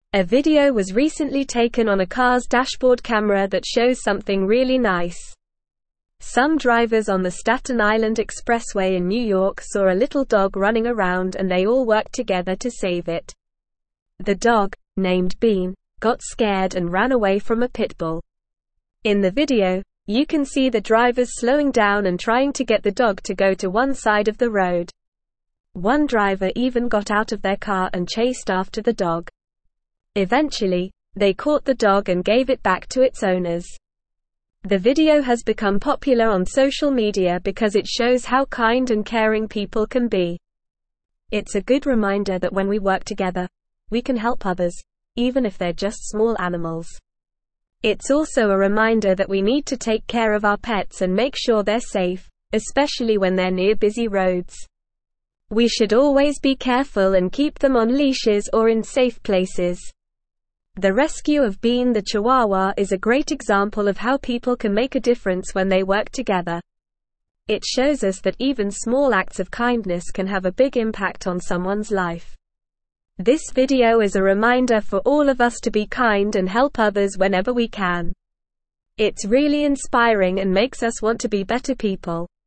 A video was recently taken on a car's dashboard camera that shows something really nice. Some drivers on the Staten Island Expressway in New York saw a little dog running around and they all worked together to save it. The dog, named Bean, got scared and ran away from a pit bull. In the video, you can see the drivers slowing down and trying to get the dog to go to one side of the road. One driver even got out of their car and chased after the dog. Eventually, they caught the dog and gave it back to its owners. The video has become popular on social media because it shows how kind and caring people can be. It's a good reminder that when we work together, we can help others, even if they're just small animals. It's also a reminder that we need to take care of our pets and make sure they're safe, especially when they're near busy roads. We should always be careful and keep them on leashes or in safe places. The rescue of Bean the Chihuahua is a great example of how people can make a difference when they work together. It shows us that even small acts of kindness can have a big impact on someone's life. This video is a reminder for all of us to be kind and help others whenever we can. It's really inspiring and makes us want to be better people.